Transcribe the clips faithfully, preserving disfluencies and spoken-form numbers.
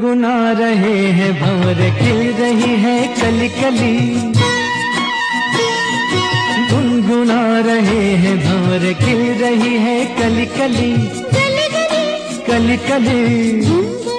गुनगुना रहे हैं भंवर खिल रही है कली कली। गुनगुना रहे हैं भंवर खिल रही है कली कली कली कली।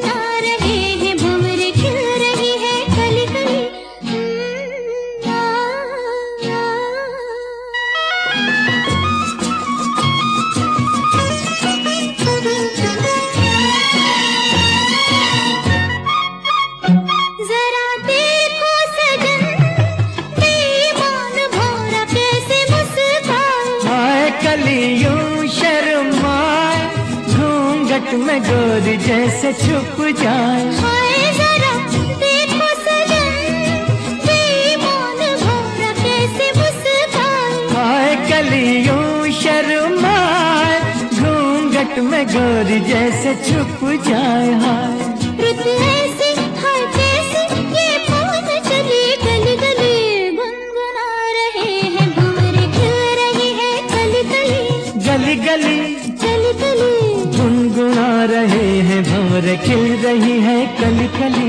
कलियों शर्माए घूंघट में गोरी जैसे छुप जाए। हाय जरा देखो सजन बेईमान भौरा कैसे मुस्काए। हाय कलियों शर्माए घूंघट में गोरी जैसे छुप जाए। हाय रुत ऐसी हाय कैसी ये पवन चली गली गली। गुनगुना रहे हैं भंवर खिल रही है कली कली गली गली कली कली। गुनगुना रहे हैं भंवर खिल रही है कली कली।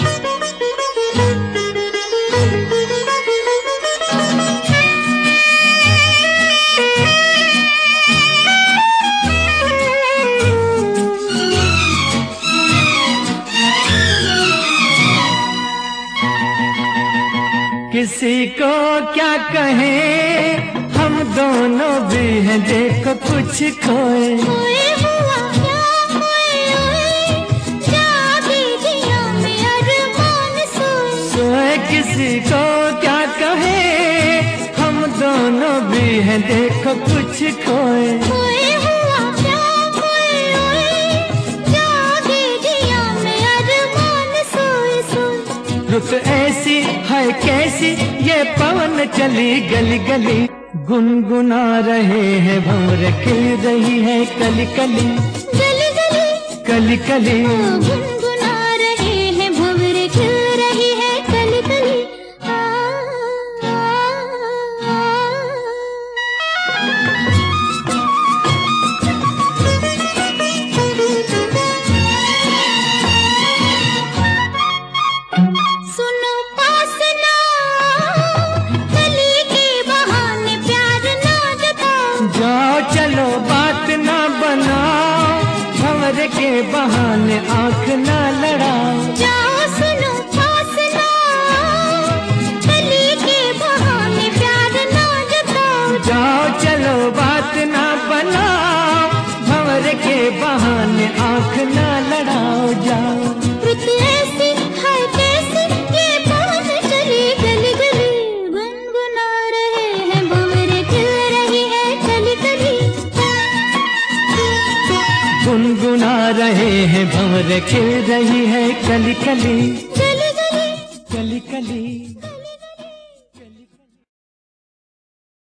किसी को क्या कहें हम दोनों भी हैं देखो कुछ खोए। खोए हुआ क्या खोए हुए जागे दिया में अरमान सोए। सोए किसी को क्या कहें हम दोनों भी हैं देखो कुछ खोए। खोए हुआ क्या खोए हुए जागे दिया में अरमान सोए सोए। रुत ऐसी है कैसी ये पवन चली गली गली। गुनगुना रहे हैं भंवर खिल रही है कली कली गली गली कली कली। गुनगुना रहे हैं भंवर खिल रही है कली कली। आ, आ, आ। सुनो पास ना कली के बहाने प्यार ना जताओ। जाओ चलो बात ना बनाओ भंवर के बहाने आंख ना लड़ाओ। जाओ सुनो पास ना कली के बहाने प्यार ना जताओ। जाओ चलो बात ना बनाओ भंवर के बहाने आंख ना लड़ाओ। जाओ रुत ऐसी हाय कैसी ये पवन चली गली गली। गुनगुना रहे हैं भंवर खिल रही है कली कली। गुनगुना रहे हैं भंवर खिल रही है कली कली कली कली कली कली।